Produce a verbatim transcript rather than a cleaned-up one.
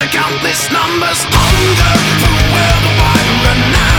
countless numbers hunger for where the wire and now.